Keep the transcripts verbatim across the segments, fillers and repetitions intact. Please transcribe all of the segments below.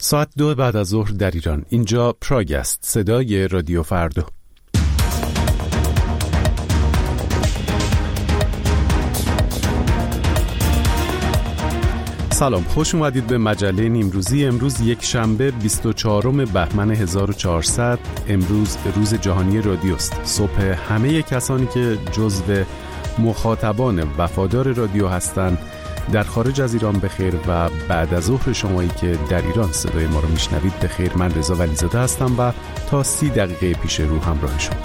ساعت دو بعد از ظهر در ایران. اینجا پراگ است، صدای رادیو فردا. سلام، خوش اومدید به مجله نیمروزی. امروز یک شنبه بیست و چهارم بهمن هزار و چهارصد. امروز روز جهانی رادیوست. صبح همه کسانی که جزو مخاطبان وفادار رادیو هستند در خارج از ایران بخیر و بعد از ظهر شمایی که در ایران صدای ما رو میشنوید بخیر. من رضا ولیزاده هستم و تا سی دقیقه پیش رو همراه شما.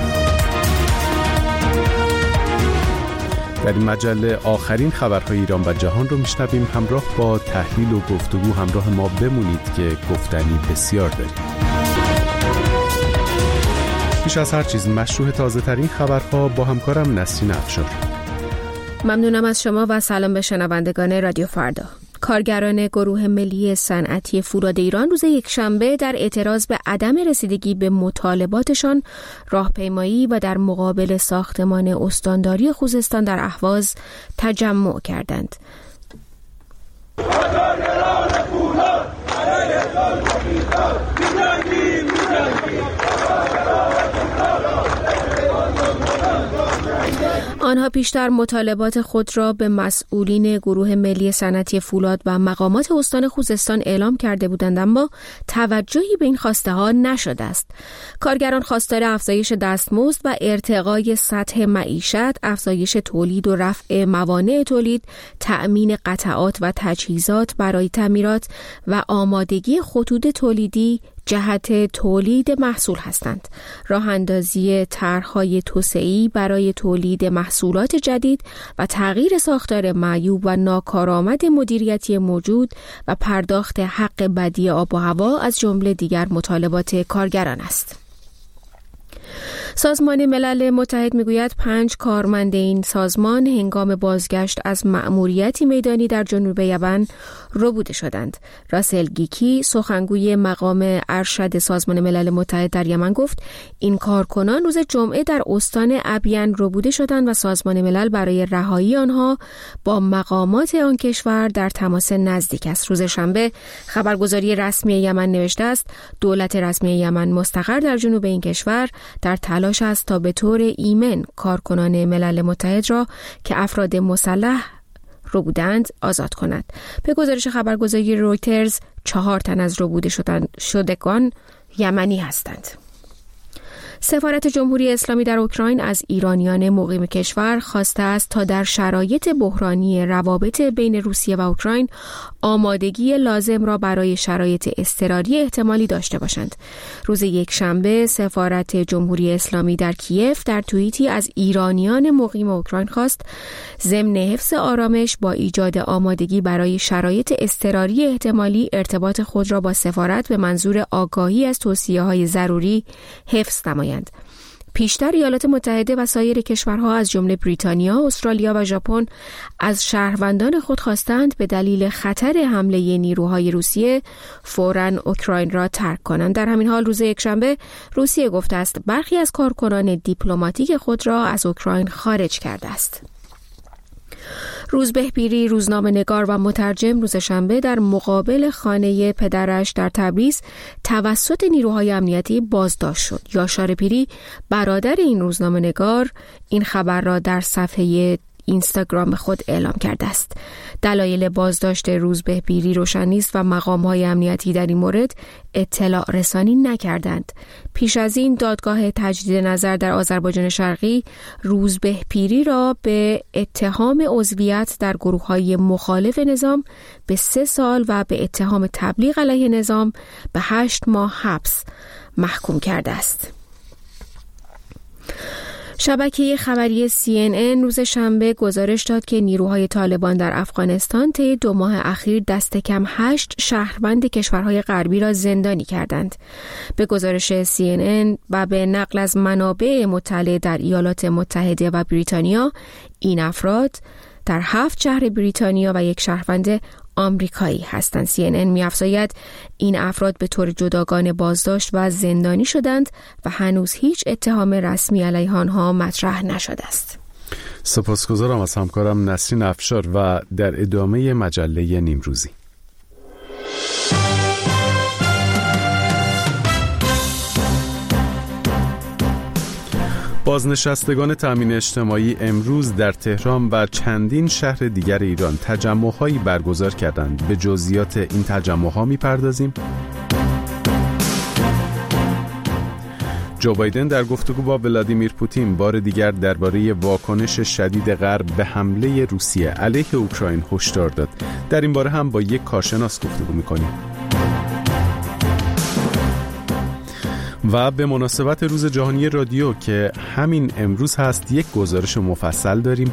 در این مجله آخرین خبرهای ایران و جهان رو میشنویم. همراه با تحلیل و گفتگو همراه ما بمونید که گفتنی بسیار داریم. پیش از هر چیز مشروع تازه ترین خبرها با همکارم نسرین افشار. ممنونم از شما و سلام به شنوندگان رادیو فردا. کارگران گروه ملی صنعتی فولاد ایران روز یکشنبه در اعتراض به عدم رسیدگی به مطالباتشان راهپیمایی و در مقابل ساختمان استانداری خوزستان در اهواز تجمع کردند. آنها پیشتر مطالبات خود را به مسئولین گروه ملی صنعتی فولاد و مقامات استان خوزستان اعلام کرده بودند، اما توجهی به این خواسته ها نشده است. کارگران خواستار افزایش دستمزد و ارتقای سطح معیشت، افزایش تولید و رفع موانع تولید، تأمین قطعات و تجهیزات برای تعمیرات و آمادگی خطوط تولیدی جهت تولید محصول هستند. راه اندازی طرح‌های توسعه‌ای برای تولید محصولات جدید و تغییر ساختار معیوب و ناکارآمد مدیریتی موجود و پرداخت حق بدی آب و هوا از جمله دیگر مطالبات کارگران است. سازمان ملل متحد میگوید پنج کارمند این سازمان هنگام بازگشت از مأموریتی میدانی در جنوب یمن ربوده شدند. راسل گیکی سخنگوی مقام ارشد سازمان ملل متحد در یمن گفت این کارکنان روز جمعه در استان ابین ربوده شدند و سازمان ملل برای رهایی آنها با مقامات آن کشور در تماس نزدیک است. روز شنبه خبرگزاری رسمی یمن نوشته است دولت رسمی یمن مستقر در جنوب این کشور در تلاش است تا به طور ایمن کارکنان ملل متحد را که افراد مسلح رو بودند آزاد کند. به گزارش خبرگزاری رویترز چهار تن از ربوده شدگان یمنی هستند. سفارت جمهوری اسلامی در اوکراین از ایرانیان مقیم کشور خواسته است تا در شرایط بحرانی روابط بین روسیه و اوکراین آمادگی لازم را برای شرایط اضطراری احتمالی داشته باشند. روز یکشنبه سفارت جمهوری اسلامی در کیف در توییتی از ایرانیان مقیم اوکراین خواست ضمن حفظ آرامش با ایجاد آمادگی برای شرایط اضطراری احتمالی ارتباط خود را با سفارت به منظور آگاهی از توصیه‌های ضروری حفظ نمایند. پیشتر ایالات متحده و سایر کشورها از جمله بریتانیا، استرالیا و ژاپن از شهروندان خود خواستند به دلیل خطر حمله نیروهای روسیه فوراً اوکراین را ترک کنند. در همین حال روز یکشنبه روسیه گفته است برخی از کارکنان دیپلماتیک خود را از اوکراین خارج کرده است. روزبه پیری روزنامه‌نگار و مترجم روز شنبه در مقابل خانه پدرش در تبریز توسط نیروهای امنیتی بازداشت شد. یاشار پیری برادر این روزنامه‌نگار این خبر را در صفحه اینستاگرام خود اعلام کرده است. دلایل بازداشت روزبه پیری روشن نیست و مقام‌های امنیتی در این مورد اطلاع رسانی نکردند. پیش از این دادگاه تجدید نظر در آذربایجان شرقی روزبه پیری را به اتهام عضویت در گروه‌های مخالف نظام به سه سال و به اتهام تبلیغ علیه نظام به هشت ماه حبس محکوم کرده است. شبکه خبری سی ان ان روز شنبه گزارش داد که نیروهای طالبان در افغانستان طی دو ماه اخیر دست کم هشت شهروند کشورهای غربی را زندانی کردند. به گزارش سی ان ان و به نقل از منابع مطلع در ایالات متحده و بریتانیا، این افراد در هفت شهر بریتانیا و یک شهروند آمریکایی هستند. سی ان ان می‌افزاید این افراد به طور جداگانه بازداشت و زندانی شدند و هنوز هیچ اتهام رسمی علیه آنها مطرح نشده است. سپاسگزارم از همکارم نسرین افشار و در ادامه مجله نیمروزی. بازنشستگان تامین اجتماعی امروز در تهران و چندین شهر دیگر ایران تجمع‌هایی برگزار کردند. به جزئیات این تجمع‌ها می‌پردازیم. جو بایدن در گفتگو با ولادیمیر پوتین بار دیگر درباره واکنش شدید غرب به حمله روسیه علیه اوکراین هشدار داد. در این باره هم با یک کارشناس گفتگو می‌کنیم. و به مناسبت روز جهانی رادیو که همین امروز هست یک گزارش مفصل داریم.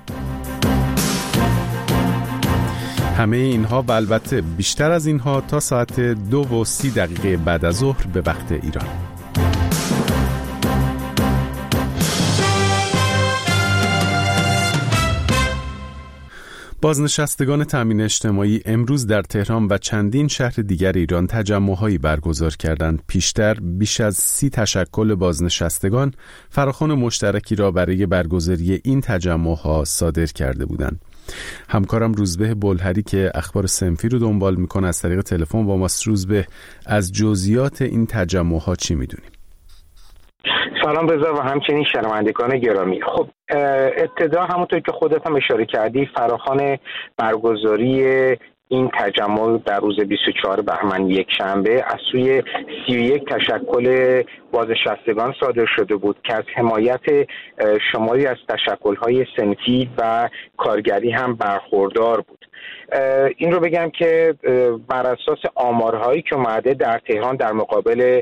همه اینها و البته بیشتر از اینها تا ساعت دو و سی دقیقه بعد از ظهر به وقت ایران. بازنشستگان تامین اجتماعی امروز در تهران و چندین شهر دیگر ایران تجمع‌هایی برگزار کردند. پیشتر بیش از سی تشکل بازنشستگان فراخوان مشترکی را برای برگزاری این تجمع‌ها صادر کرده بودند. همکارم روزبه بلهری که اخبار صنفی رو دنبال میکنه از طریق تلفن با ماست. روزبه، از جزئیات این تجمع‌ها چی میدونیم؟ سلام رضا و همچنین شنوندگان گرامی. خب ابتدا همونطور که خودت هم اشاره کردی فراخوان برگزاری این تجمع در روز بیست و چهارم بهمن یک شنبه از سوی سی و یک تشکل بازنشستگان صادر شده بود که از حمایت شماری از تشکل‌های صنفی و کارگری هم برخوردار بود. این رو بگم که بر اساس آمارهایی که اومده در تهران در مقابل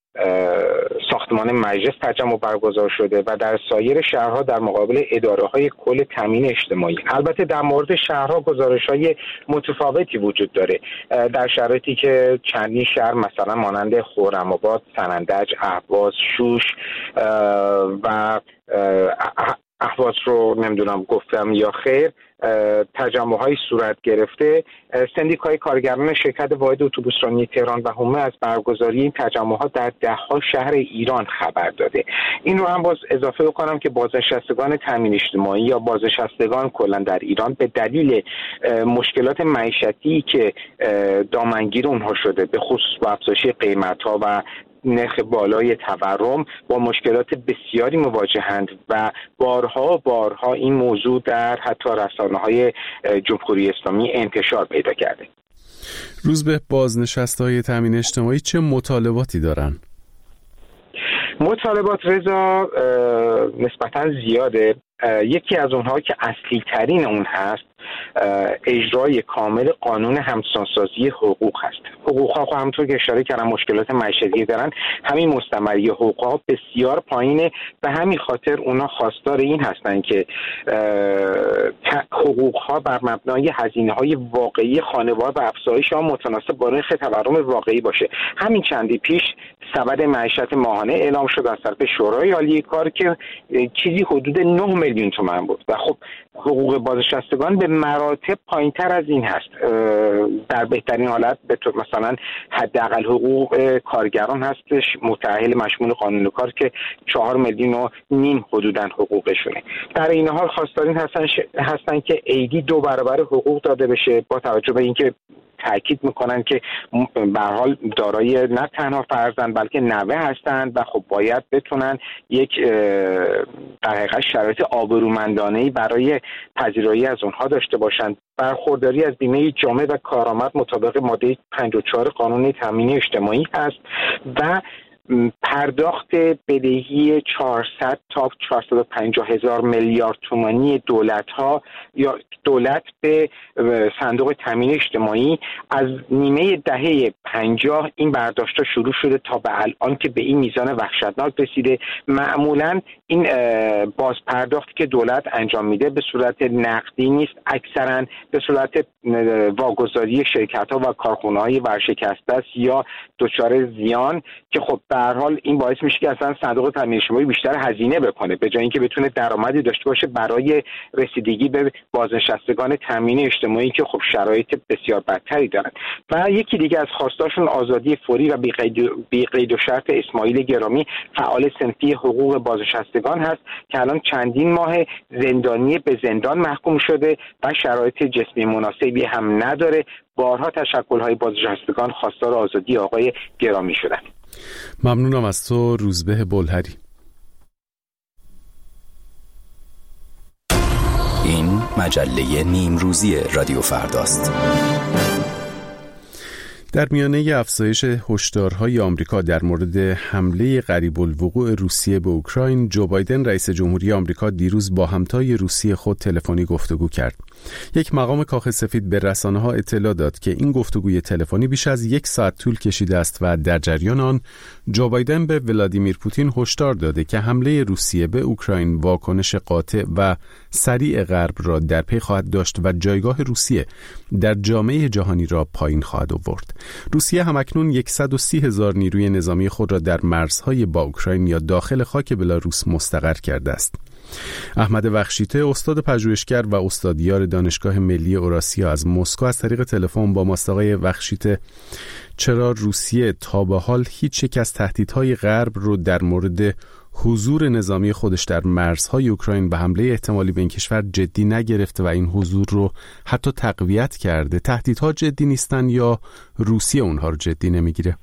ساختمان مجلس تجمع برگزار شده و در سایر شهرها در مقابل اداره‌های کل تامین اجتماعی. البته در مورد شهرها گزارش‌های متفاوتی وجود داره. در شرایطی که چندین شهر مثلا مانند خرم‌آباد، سنندج، اهواز، شوش و اهواز رو نمیدونم گفتم یا خیر تجمع‌های صورت گرفته. سندیکای کارگران شرکت واحد اتوبوسرانی تهران و حومه از برگزاری این تجمع‌ها در ده‌ها شهر ایران خبر داده. این رو هم باز اضافه کنم که بازنشستگان تامین اجتماعی یا بازنشستگان کلا در ایران به دلیل مشکلات معیشتی که دامنگیر اونها شده، به خصوص با افزایش قیمت‌ها و نرخ بالای تورم، با مشکلات بسیاری مواجهند و بارها بارها این موضوع در حتی رسانه‌های جمهوری اسلامی انتشار پیدا کرده. روز به بازنشسته‌های تامین اجتماعی چه مطالباتی دارن؟ مطالبات رضا نسبتاً زیاده. یکی از اونها که اصلی ترین اون هست اجرای کامل قانون همسانسازی حقوق هست. حقوق ها همونطور که اشاره کردم مشکلات معیشتی دارن، همین مستمری حقوق ها بسیار پایینه. به همین خاطر اونا خواستار این هستن که حقوق ها بر مبنای هزینه های واقعی خانوار و افزایش ها متناسب با نرخ تورم واقعی باشه. همین چندی پیش سبد معیشت ماهانه اعلام شد از طرف شورای عالی کار که چیزی حدود نه میلیون تومان بود و خب حقوق بازنشستگان به مراتب پایینتر از این هست. در بهترین حالت به طور مثلا حداقل حقوق کارگران هستش متأهل مشمول قانون کار که چهار میلیون و نیم حدوداً حقوقشونه. در این حال خواستارین هستن ش... هستن که عیدی دو برابر حقوق داده بشه، با توجه به اینکه تاکید میکنن که به هر حال دارای نه تنها فرزند بلکه نوه هستند و خب باید بتونن یک در حقیقت شرایط آبرومندانه‌ای برای پذیرایی از اونها داشته باشند. برخورداری از بیمه جامعه و کارآمد مطابق ماده پنجاه و چهار قانون تامین اجتماعی است و پرداخت بدهی چهارصد تا چهارصد و پنجاه هزار میلیارد تومانی دولت ها یا دولت به صندوق تامین اجتماعی از نیمه دهه پنجاه این برداشت شروع شده تا به الان که به این میزان وحشتناک رسیده. معمولا این باز پرداختی که دولت انجام میده به صورت نقدی نیست، اکثرا به صورت واگذاری شرکت ها و کارخانه های ورشکسته است یا دچار زیان که خب به هر حال این باعث میشه که اصلا صندوق تامین اجتماعی بیشتر هزینه بکنه به جای اینکه بتونه درآمدی داشته باشه برای رسیدگی به بازنشستگان تامین اجتماعی که خب شرایط بسیار بدتری دارن. و یکی دیگه از خواستاشون آزادی فوری و بی قید و شرط اسماعیل گرامی، فعال صنفی حقوق بازنشستگان هست که الان چندین ماه زندانی به زندان محکوم شده و شرایط جسمی مناسبی هم نداره. بارها تشکل‌های بازنشستگان خواستار آزادی آقای گرامی شدن. ممنونم از تو روزبه بلهری. مجله نیمروزی رادیو فرداست. در میانه افزایش هشدارهای آمریکا در مورد حمله قریب الوقوع روسیه به اوکراین، جو بایدن رئیس جمهوری آمریکا دیروز با همتای روسیه خود تلفنی گفتگو کرد. یک مقام کاخ سفید به رسانه‌ها اطلاع داد که این گفتگوی تلفنی بیش از یک ساعت طول کشیده است و در جریان آن جو بایدن به ولادیمیر پوتین هشدار داده که حمله روسیه به اوکراین واکنش قاطع و سریع غرب را در پی خواهد داشت و جایگاه روسیه در جامعه جهانی را پایین خواهد آورد. روسیه همکنون صد و سی هزار نیروی نظامی خود را در مرزهای با اوکراین یا داخل خاک بلاروس مستقر کرده است. احمد وخشیته، استاد پژوهشگر و استادیار دانشگاه ملی اوراسیا از مسکو از طریق تلفن با ماست. آقای وخشیته، چرا روسیه تا به حال هیچ یک از تهدیدهای غرب رو در مورد حضور نظامی خودش در مرزهای اوکراین و حمله احتمالی به این کشور جدی نگرفته و این حضور رو حتی تقویت کرده؟ تهدیدها جدی نیستن یا روسیه اونها رو جدی نمیگیره؟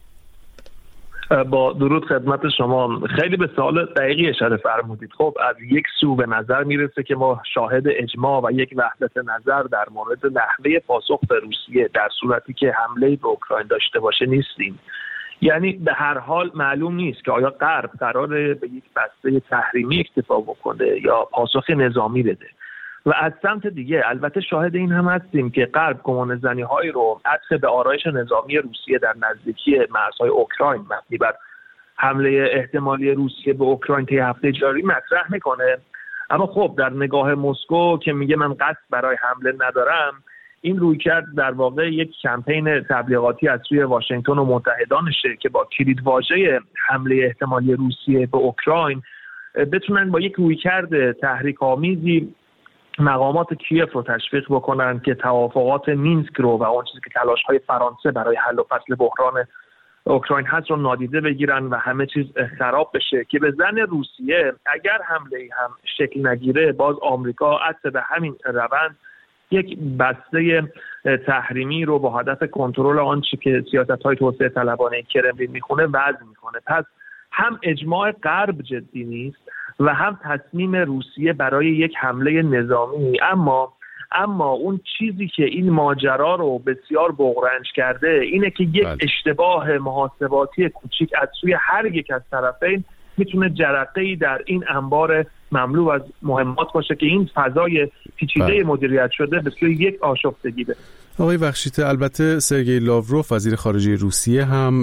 با درود خدمت شما، خیلی به سوال دقیقی اشاره فرمودید. خب از یک سو به نظر میرسه که ما شاهد اجماع و یک وحدت نظر در مورد نحوه پاسخ به روسیه در صورتی که حمله به اوکراین داشته باشه نیستیم. یعنی به هر حال معلوم نیست که آیا غرب قراره به یک بسته تحریمی اکتفا بکنه یا پاسخ نظامی بده. و از سمت دیگه البته شاهد این هم هستیم که غرب گمانه‌زنی‌هایی رو عطف به آرایش نظامی روسیه در نزدیکی مرزهای اوکراین مبنی بر حمله احتمالی روسیه به اوکراین طی هفته جاری مطرح میکنه. اما خب در نگاه مسکو که میگه من قصد برای حمله ندارم، این رویکرد در واقع یک کمپین تبلیغاتی از سوی واشنگتن و متحدانشه که با کلیدواژه حمله احتمالی روسیه به اوکراین بتونن با یک رویکرد تحریک‌آمیزی مقامات کیف رو تشویق بکنن که توافقات مینسک رو و اون چیزی که تلاش‌های فرانسه برای حل و فصل بحران اوکراین هست رو نادیده بگیرن و همه چیز خراب بشه، که به ظن روسیه اگر حمله‌ای هم شکل نگیره باز آمریکا عطف به همین روند یک بسته تحریمی رو با هدف کنترل آنچه که سیاست‌های توسعه طلبانه کرملین میخونه وضع میکنه. پس هم اجماع غرب جدی نیست و هم تصمیم روسیه برای یک حمله نظامی. اما اما اون چیزی که این ماجرا رو بسیار بغرنج کرده اینه که یک بله. اشتباه محاسباتی کوچیک از سوی هر یک از طرفین میتونه جرقه‌ای در این انبار مملو از مهمات باشه که این فضای پیچیده بله. مدیریت شده به سوی یک آشفتگی بره. آقای وخشیته، البته سرگئی لاوروف وزیر خارجه روسیه هم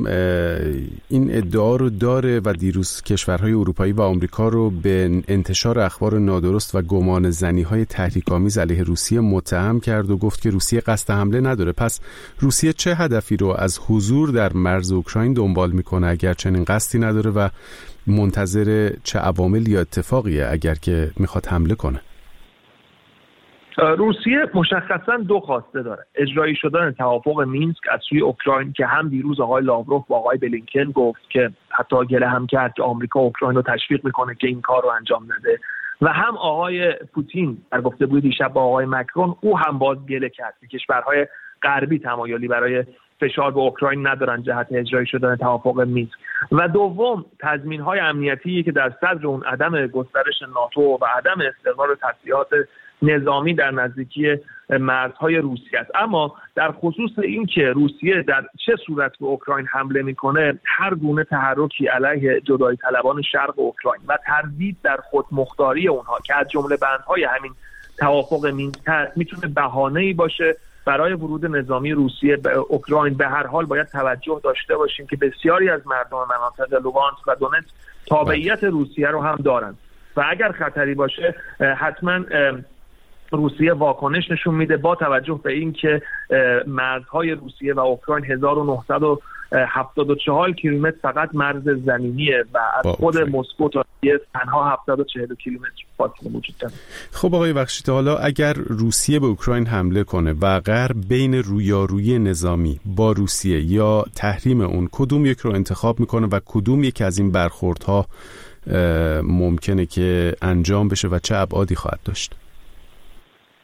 این ادعا رو داره و دیروز کشورهای اروپایی و آمریکا رو به انتشار اخبار نادرست و گمان زنی‌های تحریک‌آمیز علیه روسیه متهم کرد و گفت که روسیه قصد حمله نداره. پس روسیه چه هدفی رو از حضور در مرز اوکراین دنبال میکنه اگر چنین قصدی نداره و منتظر چه عوامل یا اتفاقیه اگر که میخواد حمله کنه؟ روسیه مشخصا دو خواسته داره: اجرایی شدن توافق مینسک از سوی اوکراین که هم دیروز آقای لاوروف با آقای بلینکن گفت که حتی گله هم کرد که آمریکا اوکراین رو تشویق میکنه که این کار رو انجام نده، و هم آقای پوتین در گفتگوی دیشب با آقای مکرون او هم باز گله کرد که کشورهای غربی تمایلی برای فشار به اوکراین ندارن جهت اجرایی شدن توافق مینسک. و دوم تضمین‌های امنیتی که در صدر اون عدم گسترش ناتو و عدم استقرار تسلیحات نظامی در نزدیکی مرزهای روسیه است. اما در خصوص این که روسیه در چه صورت به اوکراین حمله میکنه، هر گونه تحرکی علیه جدایی طلبان شرق اوکراین و تردید در خودمختاری اونها که از جمله بندهای همین توافق مینسک هست میتونه بهانه‌ای باشه برای ورود نظامی روسیه به اوکراین. به هر حال باید توجه داشته باشیم که بسیاری از مردم مناطق لوگانسک و دونتسک تابعیت روسیه رو هم دارند و اگر خطری باشه حتما روسیه واکنش نشون میده، با توجه به این که مرزهای روسیه و اوکراین هزار و نهصد و هفتاد و چهار کیلومتر فقط مرز زمینیه و از خود مسکو تا کیف تنها هفتصد و چهل کیلومتر فاصله وجود داره. خب آقای وخشیته، حالا اگر روسیه به اوکراین حمله کنه و غرب بین رویارویی نظامی با روسیه یا تحریم اون، کدوم یک رو انتخاب میکنه و کدوم یک از این برخوردها ممکنه که انجام بشه و چه ابعادی خواهد داشت؟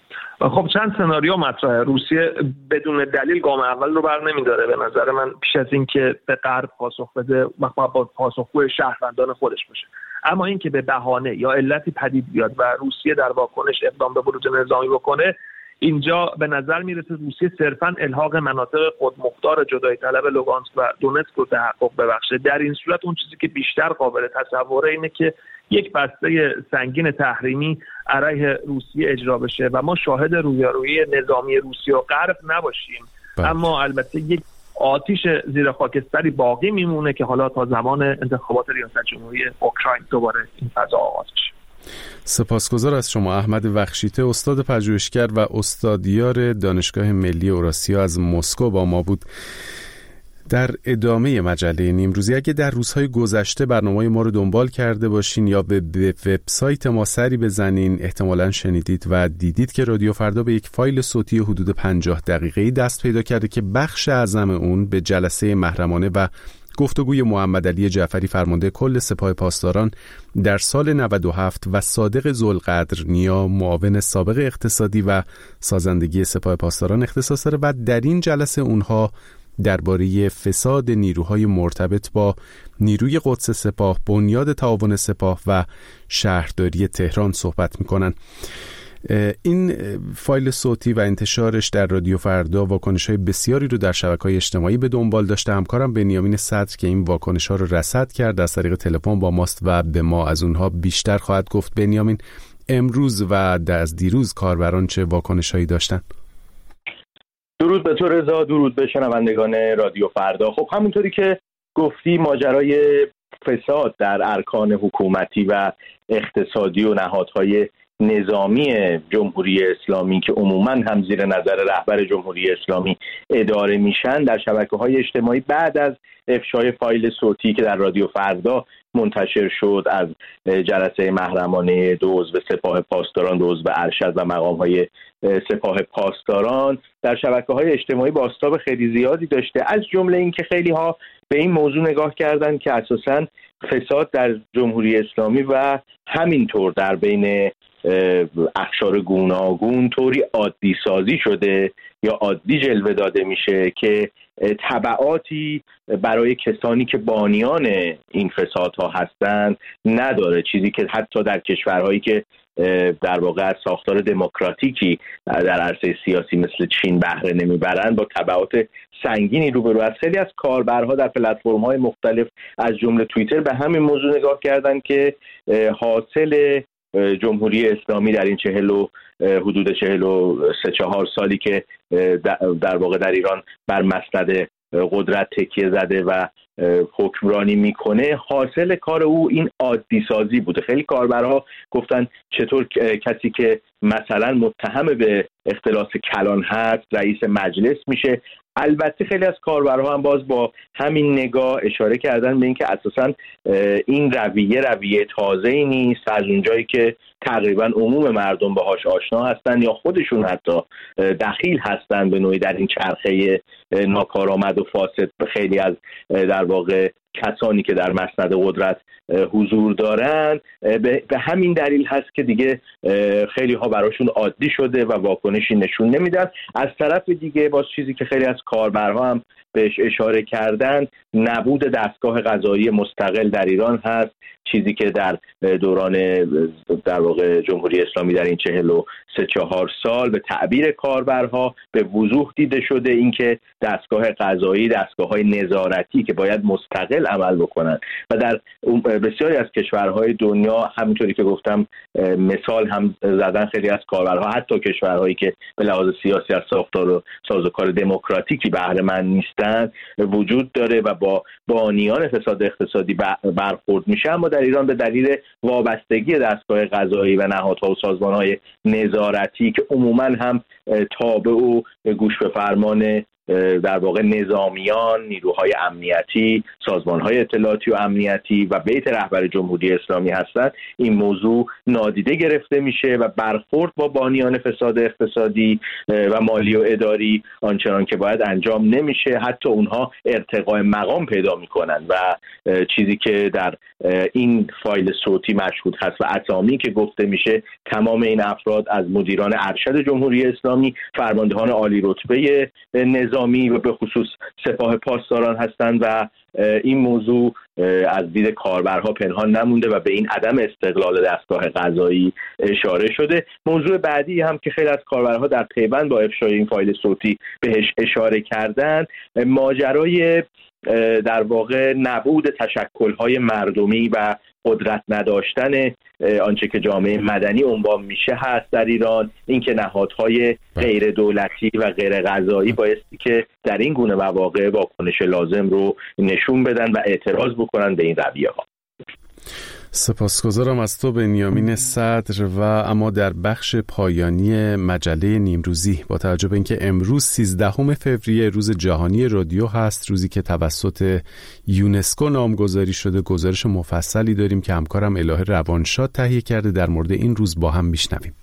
خب چند سناریو مطرحه. روسیه بدون دلیل گام اول رو بر نمیداره. به نظر من پیش از این که به غرب پاسخ بده با پاسخگوی شهروندان خودش باشه. اما این که به بهانه یا علتی پدید بیاد و روسیه در واکنش اقدام به بروز نظامی بکنه، اینجا به نظر میرسه روسیه صرفاً الحاق مناطق خودمختار جدای طلب لوگانسک و دونتسک رو تحقق ببخشه. در این صورت اون چیزی که بیشتر قابل تصوره اینه که یک بسته سنگین تحریمی علیه روسیه اجرا بشه و ما شاهد رویارویی نظامی روسیه و غرب نباشیم. بله. اما البته یک آتش زیر خاکستری باقی میمونه که حالا تا زمان انتخابات ریاست جمهوری اوکراین دوباره این فضا آغاز بشه. سپاسگزار از شما. احمد وخشیته، استاد پژوهشگر و استادیار دانشگاه ملی اوراسیا از مسکو با ما بود. در ادامه مجله نیمروزی، اگه در روزهای گذشته برنامه ما رو دنبال کرده باشین یا به وبسایت ما سری بزنین، احتمالاً شنیدید و دیدید که رادیو فردا به یک فایل صوتی حدود پنجاه دقیقه‌ای دست پیدا کرده که بخش اعظم اون به جلسه محرمانه و گفتگوی محمد علی جعفری فرمانده کل سپاه پاسداران در سال نود و هفت و صادق ذوالقدرنیا معاون سابق اقتصادی و سازندگی سپاه پاسداران اختصاص داره و در این جلسه اونها درباره فساد نیروهای مرتبط با نیروی قدس سپاه، بنیاد تعاون سپاه و شهرداری تهران صحبت میکنن. این فایل صوتی و انتشارش در رادیو فردا واکنش‌های بسیاری رو در شبکه‌های اجتماعی به دنبال داشته. همکارم بنیامین صدر که این واکنش‌ها رو رصد کرد از طریق تلفن با ماست و به ما از اونها بیشتر خواهد گفت. بنیامین، امروز و از دیروز کاربران چه واکنش‌هایی داشتن؟ درود به تو رضا، درود به شنوندگان رادیو فردا. خب همونطوری که گفتی، ماجرای فساد در ارکان حکومتی و اقتصادی و نهادهای نظامی جمهوری اسلامی که عموماً هم زیر نظر رهبر جمهوری اسلامی اداره میشن در شبکه‌های اجتماعی بعد از افشای فایل صوتی که در رادیو فردا منتشر شد از جلسه محرمانه دو عضو سپاه پاسداران، دو عضو ارشد و مقام‌های سپاه پاسداران در شبکه‌های اجتماعی بازتاب خیلی زیادی داشته، از جمله اینکه خیلی‌ها به این موضوع نگاه کردن که اساساً فساد در جمهوری اسلامی و همینطور در بین اقشار گوناگون طوری عادی سازی شده یا عادی جلوه داده میشه که تبعاتی برای کسانی که بانیان این فسادها هستند نداره، چیزی که حتی در کشورهایی که در واقع از ساختار دموکراتیکی در عرصه سیاسی مثل چین بهره نمیبرند با تبعات سنگینی روبرو است. خیلی از کاربرها در پلتفرم‌های مختلف از جمله توییتر به همین موضوع نگاه کردند که حاصل جمهوری اسلامی در این چهل و حدود چهل و سه چهار سالی که در واقع در ایران بر مسند قدرت تکیه زده و حکمرانی میکنه، حاصل کار او این عادی سازی بوده. خیلی کاربرها گفتن چطور کسی که مثلا متهم به اختلاس کلان هست رئیس مجلس میشه. البته خیلی از کاربرها هم باز با همین نگاه اشاره کردن به اینکه اساساً این رویه رویه تازه‌ای نیست، از اونجایی که تقریبا عموم مردم باهاش آشنا هستن یا خودشون حتی دخیل هستن به نوعی در این چرخه ناکارآمد و فاسد. خیلی از در واقع کسانی که در مسند قدرت حضور دارن به همین دلیل هست که دیگه خیلی ها براشون عادی شده و واکنشی نشون نمیدن. از طرف دیگه باز چیزی که خیلی از کاربرها هم بهش اشاره کردن نبود دستگاه قضایی مستقل در ایران هست، چیزی که در دوران در واقع جمهوری اسلامی در این چهل و سه چهار سال به تعبیر کاربرها به وضوح دیده شده. اینکه دستگاه قضایی، دستگاه‌های نظارتی که باید مستقل عمل بکنن و در بسیاری از کشورهای دنیا همونطوری که گفتم مثال هم زدن خیلی از کاربرها، حتی کشورهایی که به لحاظ سیاسی از ساختار و سازوکار دموکراتیکی بهره مند نیستن وجود داره و با بانیان فساد اقتصادی برخورد میشه. اما در ایران به دلیل وابستگی دستگاه قضایی و نهادها و سازمانهای نظارتی که عموما هم تابع و گوش به فرمان در واقع نظامیان، نیروهای امنیتی، سازمانهای اطلاعاتی و امنیتی و بیت رهبر جمهوری اسلامی هستند، این موضوع نادیده گرفته میشه و برخورد با بانیان فساد اقتصادی و مالی و اداری آنچنان که باید انجام نمیشه. حتی اونها ارتقای مقام پیدا میکنن و چیزی که در این فایل صوتی مشهود هست و اسامی که گفته میشه، تمام این افراد از مدیران ارشد جمهوری اسلامی، فرماندهان عالی رتبه نظامی و به خصوص سپاه پاسداران هستند و این موضوع از دید کاربرها پنهان نمونده و به این عدم استقلال دستگاه قضایی اشاره شده. موضوع بعدی هم که خیلی از کاربرها در پیوند با افشای این فایل صوتی بهش اشاره کردن، ماجرای در واقع نبود تشکل‌های مردمی و قدرت نداشتن آنچه که جامعه مدنی عنوان میشه هست در ایران. اینکه نهادهای غیر دولتی و غیر قضایی بایستی که در این گونه مواقع واکنش لازم رو نشون بدن و اعتراض بکنن به این رویه ها. سپاسگزارم از تو بنیامین صدر. و اما در بخش پایانی مجله نیمروزی، با توجه به اینکه امروز سیزدهم فوریه روز جهانی رادیو هست، روزی که توسط یونسکو نامگذاری شده، گزارش مفصلی داریم که همکارم الهه روانشاد تهیه کرده. در مورد این روز با هم میشنویم.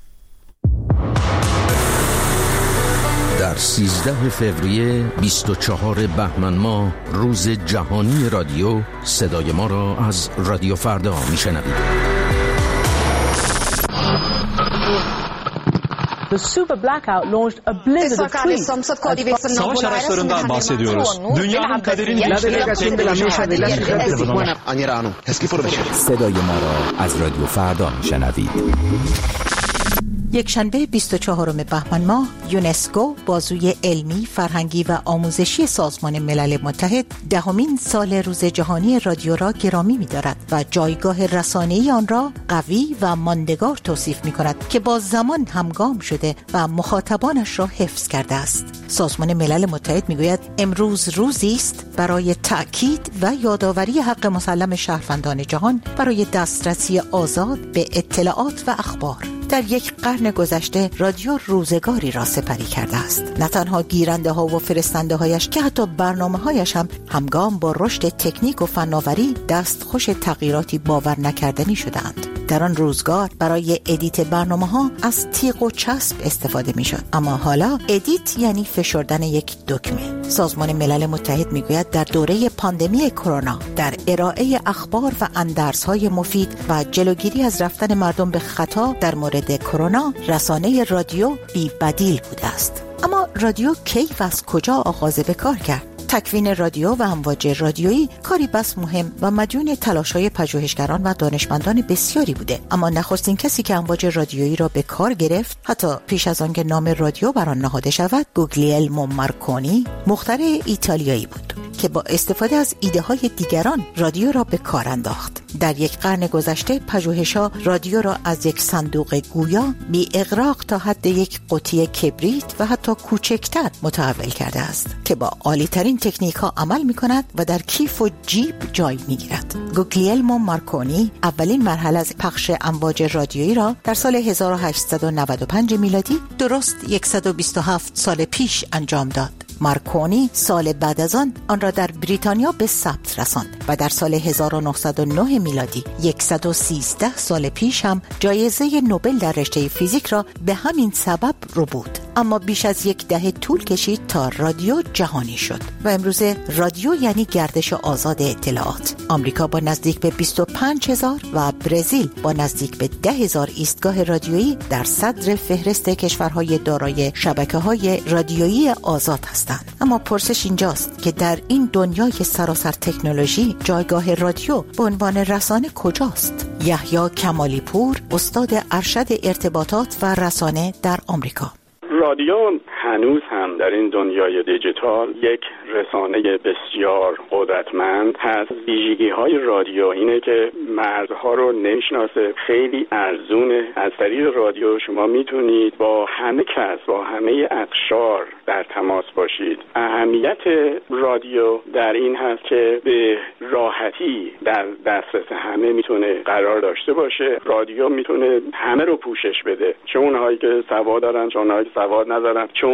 در سیزده فوریه بیست و چهار بهمن ماه روز جهانی رادیو، صدای ما را از رادیو فردا میشنوید. The super blackout launched a blizzard of tweets. Savaş araçlarından bahsediyoruz. Dünyanın kaderini صدای ما را از رادیو فردا میشنوید. یکشنبه بیست و چهارم بهمن ماه یونسکو، بازوی علمی، فرهنگی و آموزشی سازمان ملل متحد، دهمین سال روز جهانی رادیو را گرامی می‌دارد و جایگاه رسانه‌ای آن را قوی و ماندگار توصیف می‌کند که با زمان همگام شده و مخاطبانش را حفظ کرده است. سازمان ملل متحد می‌گوید امروز روزی است برای تأکید و یادآوری حق مسلم شهروندان جهان برای دسترسی آزاد به اطلاعات و اخبار. در یک قرن گذشته رادیو روزگاری را سپری کرده است. نه تنها گیرنده ها و فرستنده هایش که حتی برنامه هایش هم همگام با رشد تکنیک و فناوری دستخوش تغییراتی باور نکردنی شدند. در آن روزگار برای ادیت برنامه ها از تیغ و چسب استفاده می شد، اما حالا ادیت یعنی فشردن یک دکمه. سازمان ملل متحد می گوید در دوره پاندمی کرونا در ارائه اخبار و اندرزهای مفید و جلوگیری از رفتن مردم به خطا در مورد کرونا، رسانه رادیو بی بدیل بوده است. اما رادیو کی و از کجا آغاز به کار کرد؟ تکوین رادیو و امواج رادیویی کاری بس مهم و مدیون تلاش‌های پژوهشگران و دانشمندان بسیاری بوده، اما نخستین کسی که امواج رادیویی را به کار گرفت، حتی پیش از آن که نام رادیو بر آن نهاده شود، گوگلیلمو مارکونی، مخترع ایتالیایی بود که با استفاده از ایده‌های دیگران رادیو را به کار انداخت. در یک قرن گذشته پژوهش‌ها رادیو را از یک صندوق گویا بی اغراق تا حد یک قوطی کبریت و حتی کوچکتر متحول کرده است که با عالی‌ترین تکنیک‌ها عمل می‌کند و در کیف و جیب جای می‌گیرد. گوگلیلمو مارکونی اولین مرحله از پخش امواج رادیویی را در سال هزار و هشتصد و نود و پنج میلادی، درست صد و بیست و هفت سال پیش انجام داد. مارکونی سال بعد از آن آن را در بریتانیا به ثبت رساند و در سال هزار و نهصد و نه میلادی، صد و سیزده سال پیش هم جایزه نوبل در رشته فیزیک را به همین سبب رو بود. اما بیش از یک دهه طول کشید تا رادیو جهانی شد و امروز رادیو یعنی گردش آزاد اطلاعات. آمریکا با نزدیک به بیست و پنج هزار و برزیل با نزدیک به ده هزار ایستگاه رادیویی در صدر فهرست کشورهای دارای شبکه‌های رادیویی آزاد هستند. اما پرسش اینجاست که در این دنیای سراسر تکنولوژی جایگاه رادیو به عنوان رسانه کجاست؟ یحیی کمالی پور، استاد ارشد ارتباطات و رسانه در آمریکا: رادیو هنوز هم در این دنیای دیجیتال یک رسانه بسیار قدرتمند هست. ویژگی های رادیو اینه که مردها رو نمیشناسه، خیلی ارزونه. از طریق رادیو شما میتونید با همه کس، با همه اقشار در تماس باشید. اهمیت رادیو در این هست که به راحتی در دسترس همه میتونه قرار داشته باشه. رادیو میتونه همه رو پوشش بده، چه اونهایی که سواد دارن، چه اونهایی که سواد ندارن، چه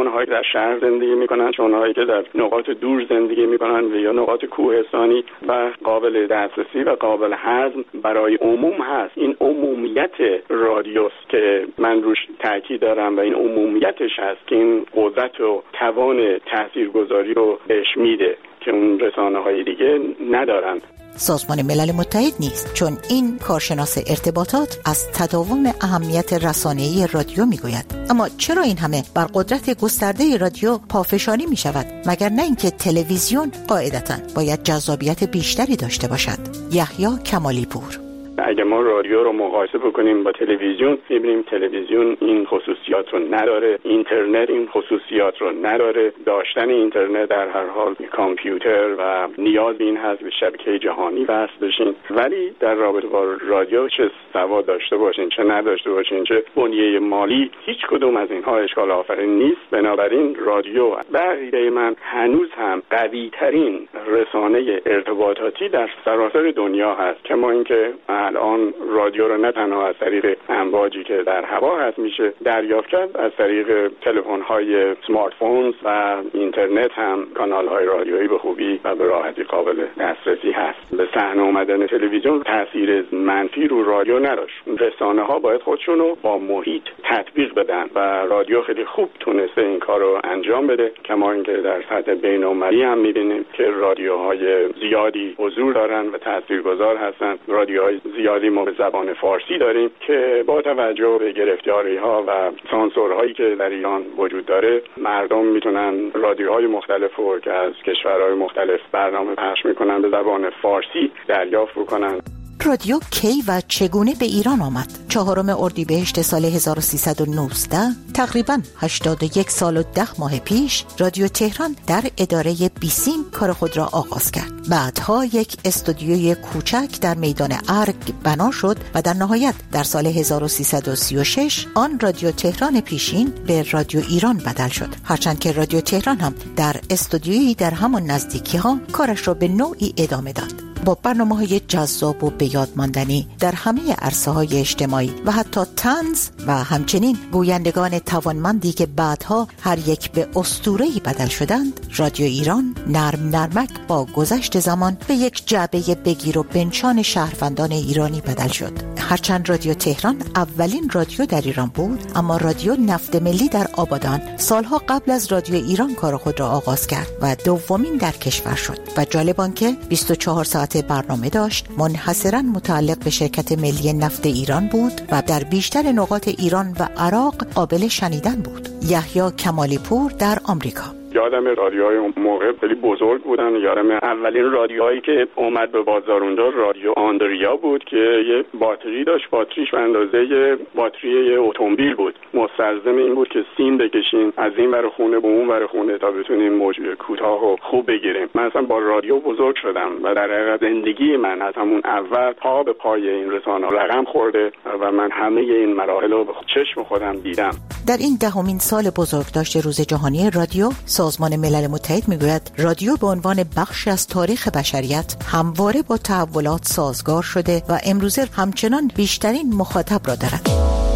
اونهایی در شهر زندگی میکنن، چه اونهایی که در نقاط دور زندگی میکنن و یا نقاط کوهستانی و قابل دسترسی و قابل هضم برای عموم هست. این عمومیت رادیوست که من روش تاکید دارم و این عمومیتش هست که این قدرت و توان تاثیرگذاری رو بهش میده که اون رسانه‌های دیگه ندارند. سازمان ملل متحد نیست، چون این کارشناس ارتباطات از تداوم اهمیت رسانه‌ای رادیو میگوید. اما چرا این همه بر قدرت گسترده رادیو پافشاری می شود؟ مگر نه اینکه تلویزیون قاعدتاً باید جذابیت بیشتری داشته باشد؟ یحیی کمالی پور: اگه ما رادیو رو مقایسه بکنیم با تلویزیون، می‌بینیم تلویزیون این خصوصیات رو نداره، اینترنت این خصوصیات رو نداره. داشتن اینترنت در هر حال کامپیوتر و نیاز به این هست به شبکه جهانی وصل بشین، ولی در رابطه با رادیو چه سواد داشته باشین چه نداشته باشین چه بنیه مالی، هیچ کدوم از اینها اشکال آفرین نیست. بنابراین رادیو به عقیده من هنوز هم قوی‌ترین رسانه ارتباطاتی در سراسر دنیا هست. کما اینکه الان رادیو رو نه تنها از طریق امواجی که در هوا هست میشه دریافت کرد، از طریق تلفن‌های سمارت فونز و اینترنت هم کانال‌های رادیویی به خوبی و به راحتی قابل دسترسی هست. به صحنه اومدن تلویزیون تاثیر منفی رو رادیو نداشت. رسانه‌ها باید خودشون رو با محیط تطبیق بدن و رادیو خیلی خوب تونسته این کار رو انجام بده. کما اینکه در سطح بین‌المللی هم می‌بینیم که رادیوهای زیادی حضور دارن و تاثیرگذار هستن. رادیوهای زیادی ما به زبان فارسی داریم که با توجه به گرفتاری‌ها و سانسورهایی که در ایران وجود داره، مردم میتونن رادیوهای مختلف رو که از کشورهای مختلف برنامه پخش میکنن به زبان فارسی دریافت بکنن. رادیو کی و چگونه به ایران آمد؟ چهارم اردیبهشت سال هزار و سیصد و نوزده، تقریباً هشتاد و یک سال و ده ماه پیش، رادیو تهران در اداره بیسیم کار خود را آغاز کرد. بعدها یک استودیوی کوچک در میدان ارگ بنا شد و در نهایت در سال هزار و سیصد و سی و شش آن رادیو تهران پیشین به رادیو ایران بدل شد. هرچند که رادیو تهران هم در استودیویی در همان نزدیکی ها کارش را به نوعی ادامه داد، با برنامه‌های جذاب و به یاد ماندنی در همه عرصه‌های اجتماعی و حتی طنز و همچنین گویندگان توانمندی که بعدها هر یک به اسطوره‌ای بدل شدند. رادیو ایران نرم نرمک با گذشت زمان به یک جعبه بگیر و بنشان شهروندان ایرانی بدل شد. هرچند رادیو تهران اولین رادیو در ایران بود، اما رادیو نفت ملی در آبادان سالها قبل از رادیو ایران کار خود را آغاز کرد و دومین در کشور شد و جالب آنکه بیست و چهار ساعت برنامه داشت، منحصراً متعلق به شرکت ملی نفت ایران بود و در بیشتر نقاط ایران و عراق قابل شنیدن بود. یحیی کمالی پور در آمریکا: یادم رادیوهای اون موقع خیلی بزرگ بودن. یادم اولین رادیوهایی که اومد به بازار اونجا رادیو آندریا بود که یه باتری داشت، باتریش به اندازه باتری یه اتومبیل بود. مستلزم این بود که سیم بکشیم از این ور خونه به اون ور خونه تا بتونیم موج کوتاه و خوب بگیریم. من اصلا با رادیو بزرگ شدم و در حقیقت زندگی من از همون اول پا به پای این رسانه رقم خورده و من همه این مراحل رو به چشم خودم دیدم. در این دهمین سال بزرگداشت روز جهانی رادیو، سازمان ملل متحد میگوید رادیو به عنوان بخشی از تاریخ بشریت همواره با تحولات سازگار شده و امروزه همچنان بیشترین مخاطب را دارد.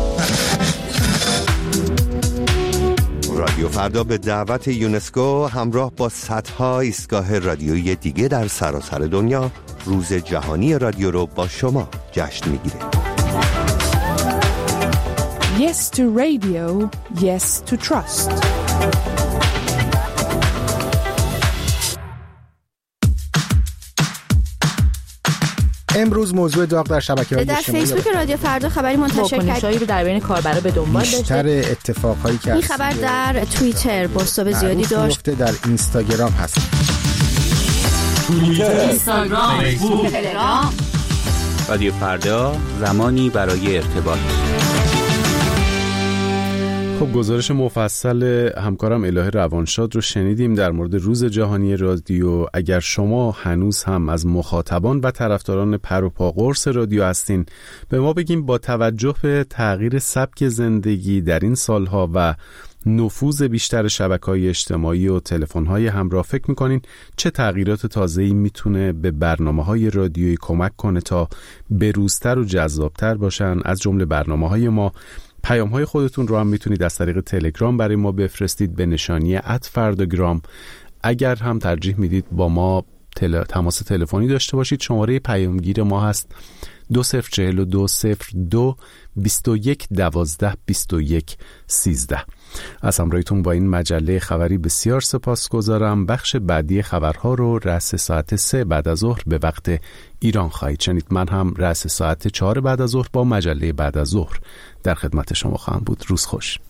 رادیو فردا به دعوت یونسکو همراه با صدها ایستگاه رادیویی دیگه در سراسر دنیا روز جهانی رادیو رو با شما جشن میگیره. Yes to radio, yes to trust. امروز موضوع داغ در شبکه‌های اجتماعی در فیسبوک رادیو فردا خبری منتشر کرد. واکنش‌هایی رو در بین کاربرا به دنبال داشته. بیشتر اتفاقهایی که این خبر در توییتر بازتاب زیادی داشت. در اینستاگرام هست. توییتر، اینستاگرام، فیسبوک، تلگرام. رادیو فردا زمانی برای ارتباط. خب گزارش مفصل همکارم الهه روانشاد رو شنیدیم در مورد روز جهانی رادیو. اگر شما هنوز هم از مخاطبان و طرفداران پر و پا قرص رادیو هستین، به ما بگیم با توجه به تغییر سبک زندگی در این سالها و نفوذ بیشتر شبکه‌های اجتماعی و تلفن‌های همراه فکر می‌کنین چه تغییرات تازه‌ای میتونه به برنامه‌های رادیویی کمک کنه تا بروزتر و جذابتر باشن؟ از جمله برنامه‌های ما پیام های خودتون رو هم میتونید از طریق تلگرام برای ما بفرستید به نشانی ات فرداگرام. اگر هم ترجیح میدید با ما تل... تماس تلفنی داشته باشید، شماره پیامگیر ما هست دو صفر چهل و دو صفر دو بیست و یک دوازده بیست و یک سیزده. از همراهیتون با این مجله خبری بسیار سپاسگزارم. بخش بعدی خبرها رو رأس ساعت سه بعد از ظهر به وقت ایران خواهید شنید. من هم رأس ساعت چهار بعد از ظهر با مجله بعد از ظهر در خدمت شما خواهم بود. روز خوش.